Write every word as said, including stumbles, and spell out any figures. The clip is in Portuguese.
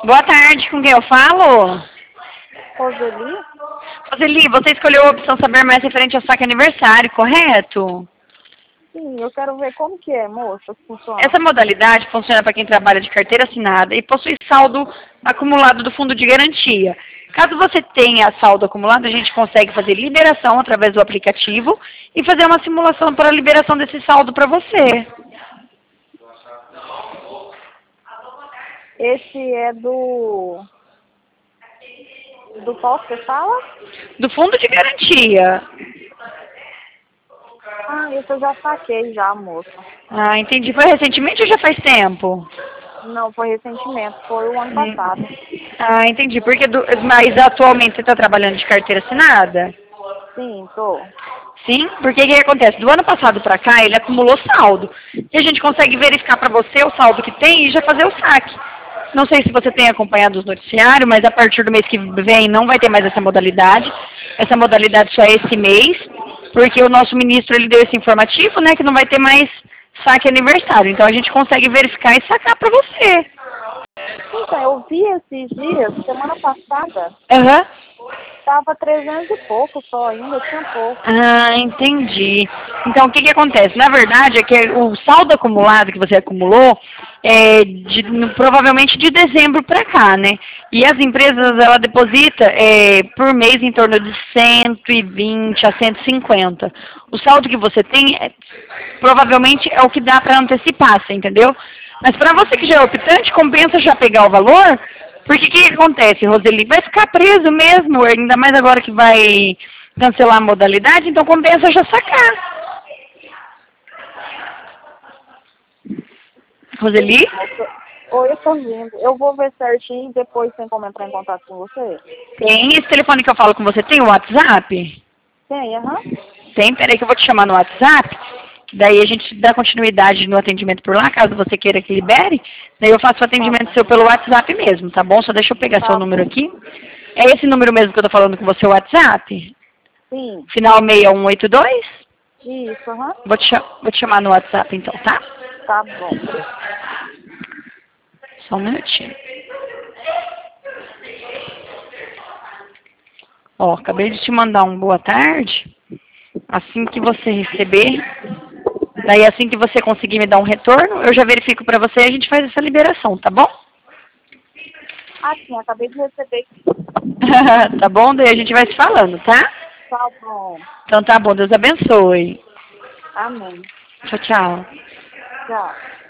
Boa tarde, com quem eu falo? Roseli? Roseli, você escolheu a opção saber mais referente ao saque aniversário, correto? Sim, eu quero ver como que é, moça, que funciona. Essa modalidade funciona para quem trabalha de carteira assinada e possui saldo acumulado do fundo de garantia. Caso você tenha saldo acumulado, a gente consegue fazer liberação através do aplicativo e fazer uma simulação para a liberação desse saldo para você. Esse é do... Do qual que você fala? Do fundo de garantia. Ah, esse eu já saquei já, moça. Ah, entendi. Foi recentemente ou já faz tempo? Não, foi recentemente, foi o ano Hum. passado. Ah, entendi. Porque do, mas atualmente você está trabalhando de carteira assinada? Sim, tô. Sim, porque o que acontece? Do ano passado para cá, ele acumulou saldo. E a gente consegue verificar para você o saldo que tem e já fazer o saque. Não sei se você tem acompanhado os noticiários, mas a partir do mês que vem não vai ter mais essa modalidade. Essa modalidade só é esse mês, porque o nosso ministro ele deu esse informativo, né, que não vai ter mais saque aniversário. Então a gente consegue verificar e sacar para você. Então, eu vi esses dias, semana passada, Aham. tava trezentos e pouco só ainda, tinha pouco. Ah, entendi. Então, o que que acontece? Na verdade, é que o saldo acumulado que você acumulou é de, no- provavelmente de dezembro para cá, né? E as empresas, ela deposita é, por mês em torno de cento e vinte a cento e cinquenta. O saldo que você tem, é, provavelmente, é o que dá para antecipar, você entendeu? Mas para você que já é optante, compensa já pegar o valor, porque o que que acontece, Roseli? Vai ficar preso mesmo, ainda mais agora que vai cancelar a modalidade, então compensa já sacar. Roseli? Oi, eu tô vindo. Eu vou ver certinho e depois tem como entrar em contato com você? Tem esse telefone que eu falo com você, tem o WhatsApp? Tem, aham. Tem, peraí que eu vou te chamar no WhatsApp, daí a gente dá continuidade no atendimento por lá, caso você queira que libere, daí eu faço o Tá atendimento bom. seu pelo WhatsApp mesmo, tá bom? Só deixa eu pegar seu Tá número bom. aqui. É esse número mesmo que eu tô falando com você, o WhatsApp? Sim, Final seis um oito dois? isso, aham. Vou te, cha- vou te chamar no WhatsApp então, tá? Tá bom. Só um minutinho. Ó, acabei de te mandar um boa tarde. Assim que você receber, daí assim que você conseguir me dar um retorno, eu já verifico pra você e a gente faz essa liberação, tá bom? Ah, sim, acabei de receber. Tá bom? Daí a gente vai se falando, tá? Tá bom. Então tá bom, Deus abençoe. Amém. Tchau, tchau. Tchau.